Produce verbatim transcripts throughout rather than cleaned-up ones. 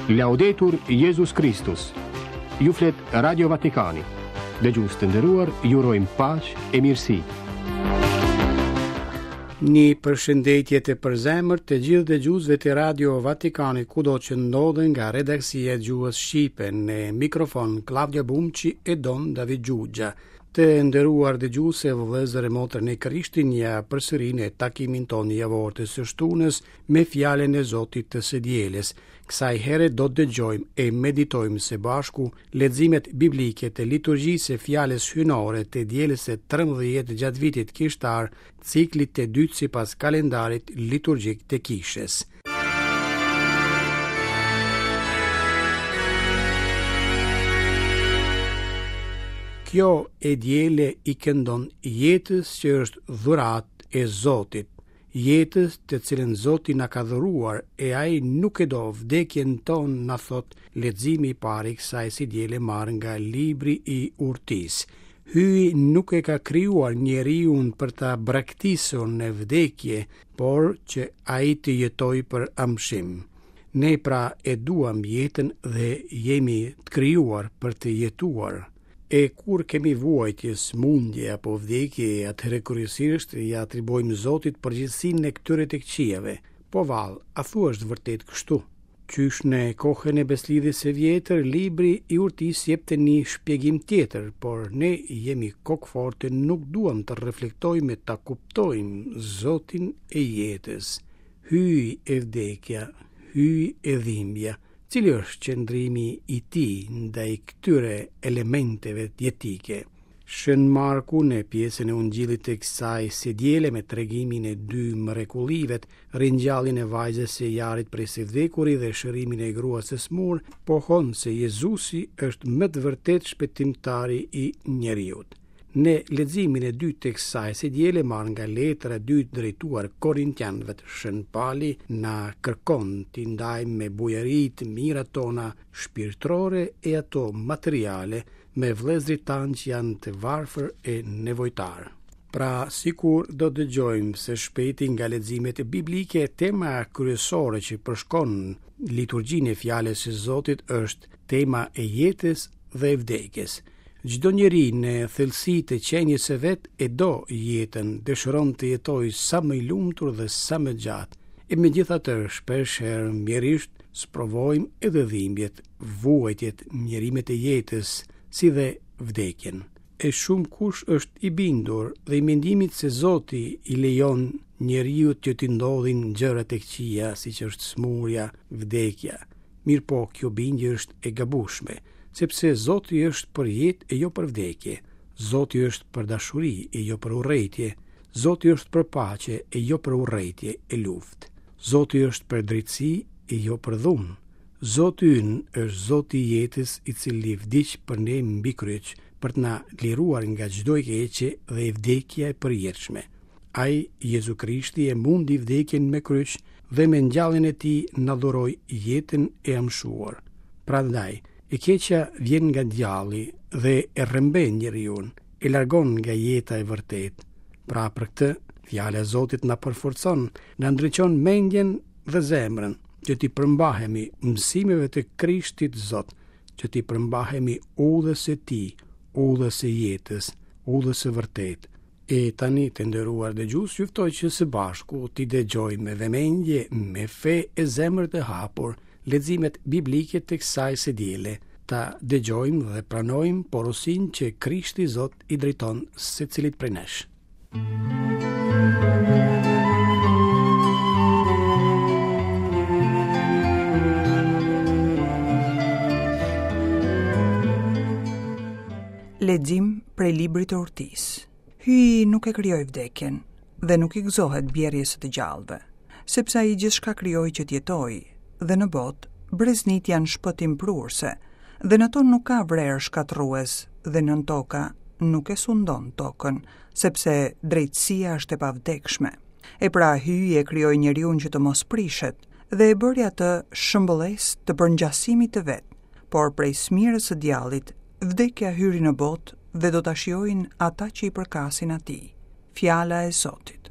Laudetur Jesus Christus. Ju flet Radio Vatikani. Dëgjues të nderuar, ju urojmë paqë e mirësi. Një përshëndetje të përzemërt të gjithë dëgjuesve të Radio Vatikani kudo që ndodhen nga redaksia e gjuhës shqipe. Në mikrofon Claudia Bumçi e Don David Gjugja. Të nderuar dëgjuese, vëllezër e motër në Krishtin, ja përsëri në takimin tonë javor të së shtunës me fjalën e Zotit të së dielës. Kësaj here do të dëgjojmë e meditojmë së bashku leximet biblike të liturgjisë së fjalës hyjnore të dielës së tridhjetë gjatë vitit kishtar, ciklit të dytë sipas kalendarit liturgjik të kishës. Kjo e diele i këndon jetës që është dhuratë e Zotit, jetës të cilën Zoti na ka dhuruar, e ai nuk e do vdekjen tonë, na thot leximi i parë i kësaj si diele marrë nga libri i Urtisë. Hyi nuk e ka krijuar njeriun për ta braktisur në vdekje, por që ai të jetojë për amshim. Ne pra e duam jetën dhe jemi të krijuar për të jetuar. E kur kemi vuajtje, smundje apo vdekje, atëherë kryesisht ja atribojmë Zotit përgjegjësinë e këtyre të këqijave. Po vallë, a thua është vërtet kështu? Qysh në kohën e beslidhjes së vjetër, libri i Urtisë jepte një shpjegim tjetër, por ne jemi kokfortë, nuk duam të reflektojmë, ta kuptojmë Zotin e jetës. Hyj e vdekja, hyj e dhimbja. Cili është qëndrimi i tij ndaj këtyre elementeve jetike? Shën Marku në pjesën e Ungjillit të kësaj së diele me tregimin e dy mrekullive, ringjalljen e vajzës së Jarit prej së vdekurit dhe shërimin e gruas së smur, pohon se Jezusi është më të vërtet shpëtimtari i njerëzit. Në leximin e dytë të kësaj së diele marrë nga letra e dytë drejtuar Korintianëve, Shën Pali na kërkon t'i ndajmë me bujaritë të mirat tona shpirtërore e ato materiale me vëllezërit tanë që janë të varfër e nevojtar. Pra, sikur do dëgjojmë së shpejti nga leximet biblike, tema kryesore që përshkon liturgjinë e fjalës së Zotit është tema e jetës dhe e vdekjes. Çdo njeri në thellësi të qenjes së vet e do jetën, dëshiron të jetojë sa më i lumtur dhe sa më gjatë. E megjithatë, shpesh herë mjerisht sprovojmë edhe dhimbjet, vuajtjet, mjerimet e jetës, si dhe vdekjen. E shumë kush është i bindur dhe i mendimit se Zoti i lejon njeriu të t'i ndodhin gjërat e këqija, siç është smurja, vdekja. Mirpo kjo bindje është e gabueshme, sepse Zoti është për jetë e jo për vdekje. Zoti është për dashuri e jo për urrëtie. Zoti është për paqe e jo për urrëtie e luftë. Zoti është për drejtësi e jo për dhunë. Zoti ynë është Zoti i jetës, i cili vdiq për ne mbi kryq për të na liruar nga çdo e keqe dhe e vdekja e përjetshme. Ai, Jezu Krishti, e mundi vdekjen me kryq dhe me ngjalljen e tij na dhuroi jetën e amshuar. Prandaj, e keqja vjen nga djalli dhe e rrëmben njeriu, e largon nga jeta e vërtetë. Pra për këtë, fjala e Zotit na përforcon, na ndriçon mendjen dhe zemrën, që ti përmbahemi mësimeve të Krishtit Zot, që ti përmbahemi udhës së tij, udhës së jetës, udhës së vërtetë. E tani të nderuar dëgjues, ju ftoj që së bashku ti dëgjojmë me vëmendje, me fe e zemër të hapur, leximet biblike të kësaj së diele, ta dëgjojmë dhe pranojmë porosinë që Krishti Zot i drejton secilit prej nesh. Lexim prej librit të Urtisë. Hyi nuk e krijoi vdekjen dhe nuk i gëzohet bjerrjes së të gjallëve, sepse ai gjithçka krijoi që të jetojë, dhe në botë breznit janë shpëtim prurse, dhe në to nuk ka vrerë shkatrues, dhe në toka nuk e sundon tokën, sepse drejtësia është e pavdekshme. E pra hyi e krijoi njeriun që të mos prishet, dhe e bëri atë shëmbëlles të përngjasimit të vet, por prej smirës së djallit, vdekja hyri në botë dhe do ta shijojnë ata që i përkasin atij. Fjala e Zotit.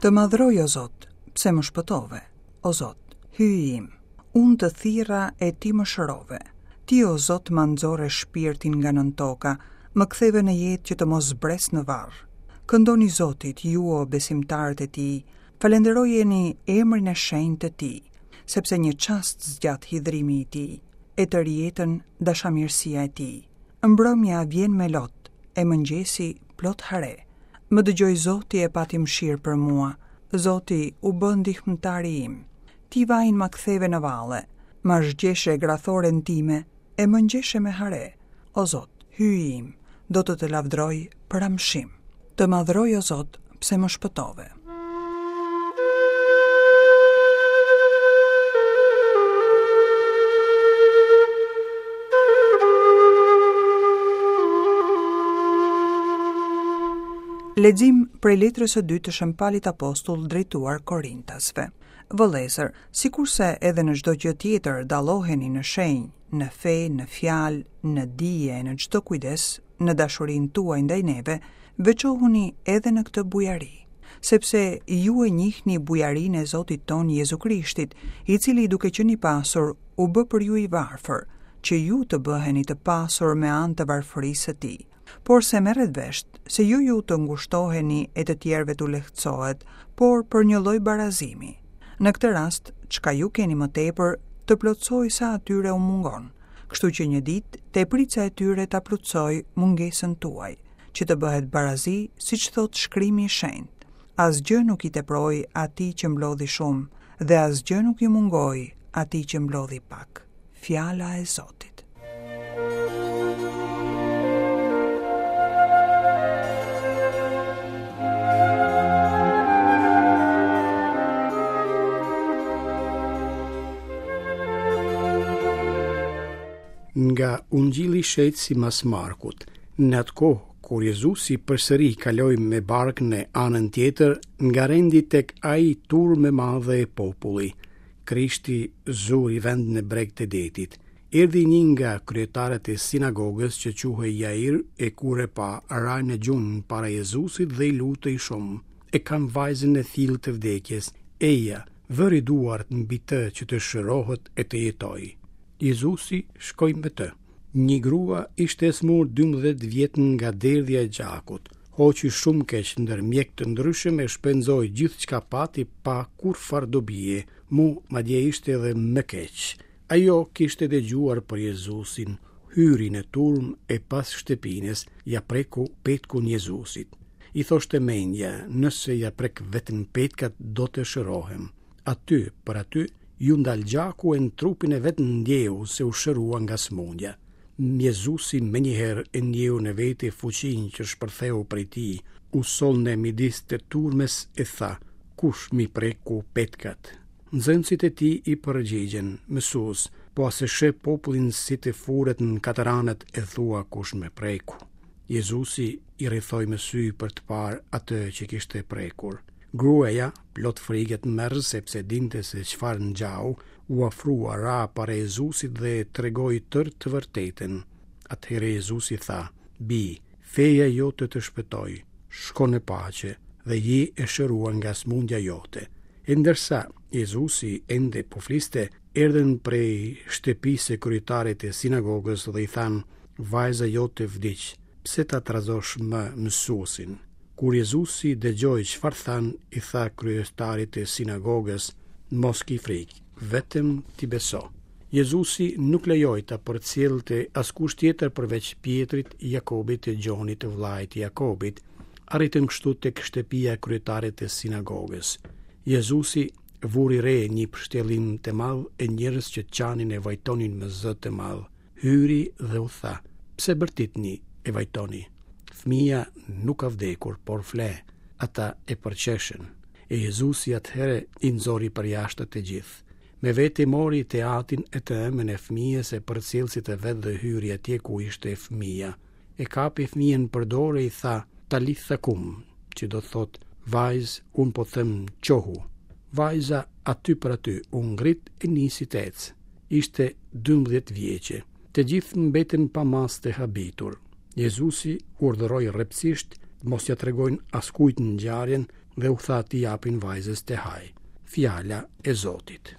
Të madhroj o Zot, pse më shpëtove? O Zot, hyj im, unë të thirra e ti më shërove. Ti o Zot më nxore shpirtin nga nën toka, më ktheve në jetë që të mos zbres në varr. Këndoni Zotit, ju o besimtarët e tij, falenderojeni emrin e shenjtë të tij, sepse një çast zgjat hidhrimi i tij, e të rjetën dashamirësia e tij. Mbrëmja vjen me lot, e mëngjesi plot hare. Më dëgjoj Zoti e pati mëshirë për mua, Zoti u bë ndihmëtari im. Ti vajin ma ktheve në valle, ma zgjeshe grathoren time, e më ngjeshe me hare. O Zot, hyj im, do të të lavdroj për amshim. Të madhroj o Zot, pse më shpëtove. Lexim prej letrës së dytë të Shëmpalit Apostull drejtuar Korintasve. Vëllezër, sikurse edhe në çdo gjë tjetër dalloheni në shenjë, në fe, në fjalë, në dije, në çdo kujdes, në dashurinë tuaj ndaj neve, veçohuni edhe në këtë bujari, sepse ju e njihni bujarinë e Zotit ton Jezu Krishtit, i cili duke qenë i pasur u bë për ju i varfër, që ju të bëheni të pasur me anë të varfërisë së tij. Por se merret vesh se ju ju të ngushtoheni e të tjerëve t'u lehtësohet, por për një lloj barazimi. Në këtë rast, çka ju keni më tepër, të plotësoj sa atyre u mungon, kështu që një ditë teprica e tyre ta plotësoj mungesën tuaj, që të bëhet barazi, siç thot Shkrimi i Shenjtë. Asgjë nuk i teproi atij që mblodhi shumë, dhe asgjë nuk i mungoi atij që mblodhi pak. Fjala e Zotit. Nga Ungjilli i Shejtë sipas Markut. Në atë kohë, kur Jezusi përsëri kaloi me barkën në anën tjetër, nga rendi tek ai turmë e madhe e populli. Krishti zuri vendin e bregtë të detit. Erdhi një nga kryetarët e sinagogës që quhej Jair, e kur e pa, ra në gjunë para Jezusit dhe i lutej shumë. E kam vajzën e thillë të vdekjes. Eja, vëri duart mbi të që të shërohet e të jetojë. Jezusi shkoi me të. Një grua ishte e smur dymbëdhjetë vjet nga derdhja e gjakut. Hoqi shumë keq ndër mjek të ndryshëm e shpenzoi gjithçka pati pa kurfar dobie. Mu madje ishte edhe më keq. Ajo kishte dëgjuar për Jezusin, hyri në turm e pas shtëpines, ja preku petkun Jezusit. I thoshte mendja, nëse ja prek vetëm petkat do të shërohem. Aty, për aty, ju ndal gjaku e në trupin e vetë ndjehu se u shërua nga smundja. Jezusi me njëherë e ndjehu në vete fuqin që shpërtheu prej ti, u sol në midis të turmes e tha, kush mi preku petkat? Nxënësit e ti i përgjigjen, Mësues, po as e sheh popullin si të furet në kataranët e thua kush me preku. Jezusi i rrethoi me sy për të parë atë që kishte prekur. Gruaja, plot frikët merr sepse dinte se çfarë ngjau, u ofrua ra para Jezusit dhe tregoi tërë të vërtetën. Atëherë Jezusi tha, bi, feja jote të shpëtoi, shko në paqe dhe je e shëruar nga smundja jote. E ndërsa Jezusi ende po fliste, erdhen prej shtëpisë kryetarit e sinagogës dhe i than, vajza jote vdiq, pse ta trazosh më mësuesin? Kur Jezusi dëgjoi çfarë than, i tha kryetarit e sinagogës, mos ki frikë, vetëm ti beso. Jezusi nuk lejoi ta përcjellte askush tjetër përveç Pjetrit, Jakobit e Gjonit, vllajt Jakobit. Arritën kështu tek shtëpia e kryetarit të sinagogës. Jezusi vuri re një pështjellim të madh e njerëz që qanin e vajtonin me zë të madh. Hyri dhe u tha, pse bërtitni e vajtoni? Fëmia nuk ka vdekur, por fle. Ata e përqeshen. E Jezusi atëherë i nxori për jashtë të gjithë. Me vete mori teatin e të emën e fëmijës e përcjellësit e vet dhe hyri atje ku ishte fëmia. E kapi fëmijën për dorë e i tha, talitha kum, që do thot, vajz, un po them qohu. Vajza aty për aty u ngrit e nisi të ecë. Ishte dymbëdhjetë vjeçe. Të gjithë mbeten pa mas të habitur. Jezusi urdhëroi rrepsisht mos ja tregojnë askujt në ngjarjen, dhe u tha t'i japin vajzës të haj. Fjala e Zotit.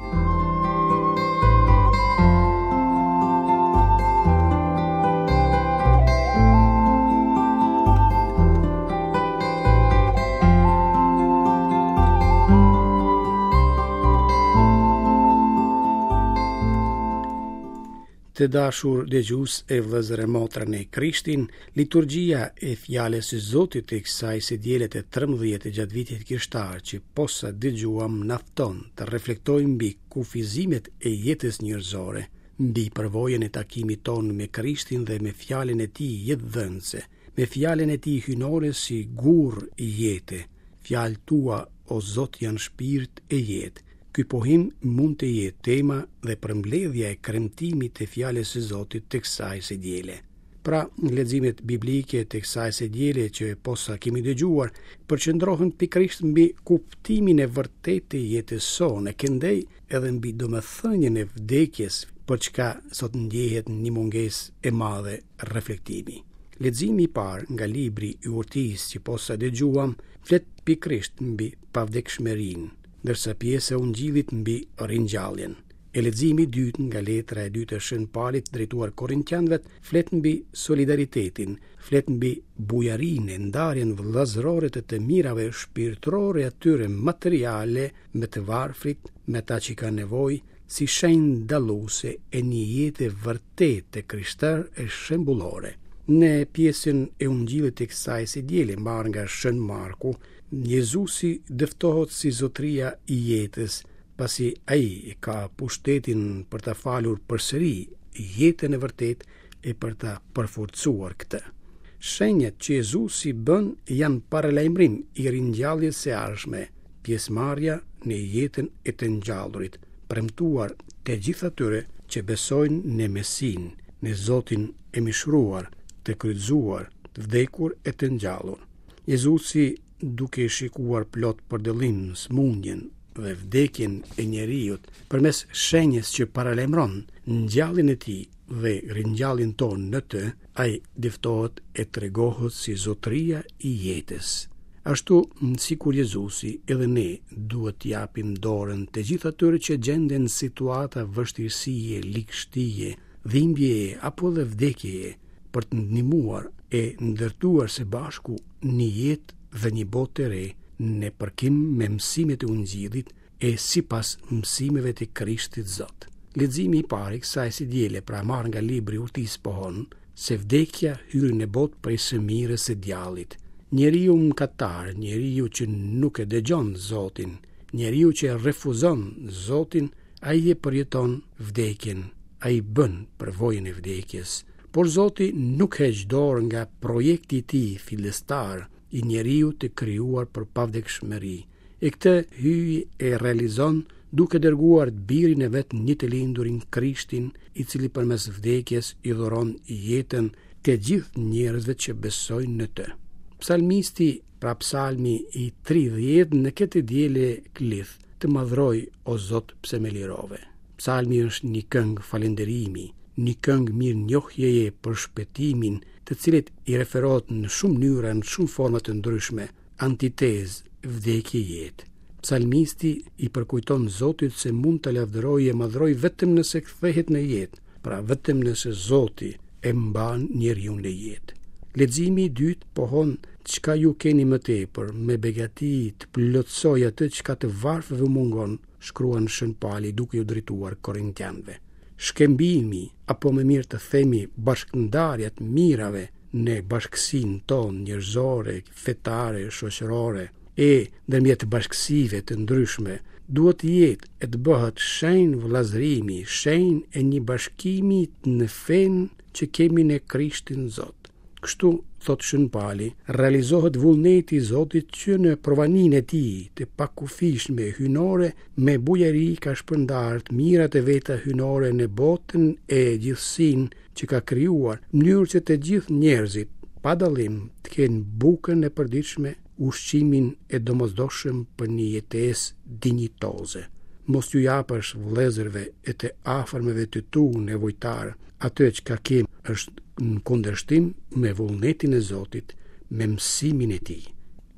Të dashur dëgjues e vëllezër e motra në Krishtin, liturgjia e fjalës së Zotit e kësaj së dielët e trembëdhjetë gjatë vitit krishtar që posa dëgjuam nafton të reflektojmë mbi kufizimet e jetës njerëzore, mbi përvojën e takimit ton me Krishtin dhe me fjalën e tij jetëdhënëse, me fjalën e tij hynore si gur i jete. Fjalë tua o Zot janë shpirt e jetë. Ky pohim mund të jetë tema dhe përmbledhja e kremtimit të fjalës së Zotit të kësaj së diele. Pra, leximet biblike të kësaj së diele që posa kemi dëgjuar përqendrohen pikërisht mbi kuptimin e vërtetë të jetës sone, këndej edhe mbi domethënien e vdekjes, për çka sot ndjehet një mungesë e madhe reflektimi. Leximi i parë nga libri i Urtisë që posa dëgjuam flet pikërisht mbi pavdekshmërinë, ndërsa pjesa e Ungjillit mbi ringjalljen. E leximi i dytë nga letra e dytë e Shën Paulit drejtuar Korintianëve flet mbi solidaritetin, flet mbi bujarinë, ndarjen vëllazërore të të mirave shpirtërore atyre materiale me të varfrit, me ata që kanë nevojë, si shenjë dalluese e një jete vërtetë krishtere e shembullore. Në pjesën e Ungjillit të kësaj së diele marrë nga Shën Marku, Jezusi dëftohet si zotria i jetës, pasi ai ka pushtetin për ta falur përsëri jetën e vërtetë e për ta përforcuar këtë. Shenjat që Jezusi bën janë paralajmërim i ringjalljes së ardhshme, pjesëmarrja në jetën e të ngjallurit, premtuar të gjithë atyre që besojnë në Mesin, në Zotin e mishruar, të kryqëzuar, të vdekur e të ngjallur. Jezusi, duke shikuar plot për dëllim smundjen dhe vdekjen e njeriut, përmes shenjës që paralajmëron ngjalljen e tij dhe ringjalljen tonë në të, ai dëftohet e tregohet si zotria i jetës. Ashtu, sikur Jezusi, edhe ne duhet të japim dorën të gjithë atyre që gjenden në situata vështirësie, likështie, dhimbje apo dhe vdekjeje, për të ndihmuar e ndërtuar së bashku një jetë dhe një botë të re në përkim me mësimet e Ungjillit e sipas mësimeve të Krishtit Zot. Leximi i parë i kësaj së diele pra marr nga libri i Urtisë pohon se vdekja hyri në botë prej së mirës së djallit. Njeriu mëkatar, njeriu që nuk e dëgjon Zotin, njeriu që refuzon Zotin, ai e përjeton vdekjen, ai bën përvojën e vdekjes. Por Zoti nuk heq dorë nga projekti i tij fillestar i njeriu të krijuar për pavdekshmëri. E këtë hyj e realizon duke dërguar birin e vet një të lindurin Krishtin, i cili përmes vdekjes i dhuron jetën të gjithë njerëzve që besojnë në të. Psalmisti, pra psalmi i tridhjetë në këtë diele klith, të madhroj o Zot pse më lirove. Psalmi është një këngë falënderimi, një këngë mirë njohjeje për shpëtimin, të cilet i referohet në shumë mënyra, në shumë forma të ndryshme, antitezë, vdekje jetë. Psalmisti i përkujton Zotit se mund të lavdërojë e madhrojë vetëm nëse kthehet në jetë, pra vetëm nëse Zoti e mban njeriu në jetë. Leximi i dytë pohon çka ju keni më tepër, me begati të plotësoj atë çka të varfëve mungon, shkruan Shën Pauli duke u drejtuar Korintianëve. Shkembimi, apo më mirë të themi bashkëndarja të mirave në bashkësinë tonë njerëzore, fetare, shoqërore e ndërmjet bashkësive të ndryshme, duhet të jetë e të bëhet shenjë vëllazërimi, shenjë e një bashkimi në fenë që kemi në Krishtin Zot. Kështu, thot Shën Pauli, realizohet vullneti i Zotit që në provaninë e tij të pakufishme hynore me bujari ka shpërndar të mirat e veta hynore në botën e gjithësinë që ka krijuar, në mënyrë që të gjithë njerëzit, pa dallim, të kenë bukën e përditshme, ushqimin e domosdoshëm për një jetesë dinjitoze. Mos ju japësh vëllezërve e të afërmeve të tu nevojtar, atë që ka kem është në kundërshtim me vullnetin e Zotit, me mësimin e tij.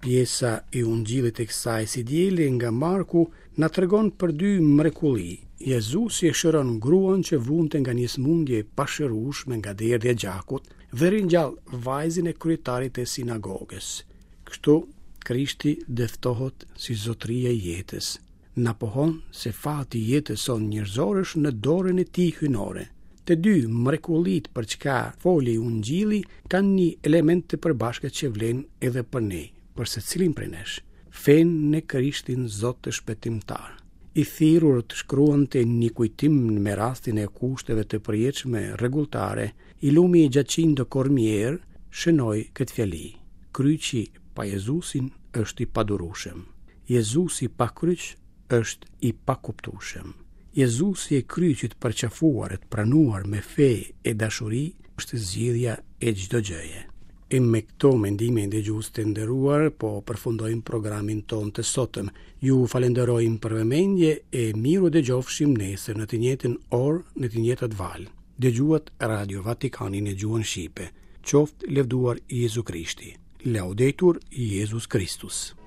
Pjesa e Ungjillit e kësaj si diele nga Marku na tregon për dy mrekulli. Jezusi e shëron gruan që vunte nga një smundje e pashërueshme nga derdhja e gjakut dhe ringjall vajzën e kryetarit të sinagogës. Kështu Krishti dëftohet si zotëria e jetës. Na pohon se fati i jetës son njerëzore është në dorën e tij hyjnore. Të dy mrekullit për çka foli Ungjilli kanë një element të përbashkët që vlen edhe për ne, për secilin prej nesh. Fenë në Krishtin Zot të shpëtimtar. I thirrur të shkruante një kujtim me rastin e kushteve të përjetshme rregulltare, i lumi i Gjacinto Cormier shënoi këtë fjali. Kryqi pa Jezusin është i padurueshëm. Jezusi pa kryq është i pakuptueshëm. Jezusi e kryqit përqafuar e të pranuar me fe e dashuri është zgjidhja e çdo gjëje. E me këto mendime dhe gjus të nderuar, po përfundojmë programin ton të sotëm. Ju falenderojmë për vëmendje e miru dëgjofshim nesër në të njëjtën orë në të njëjtat valë. Dëgjuat Radio Vatikanin e gjuhën shqipe. Qoftë lëvduar Jezu Krishti. Laudetur Jesus Christus.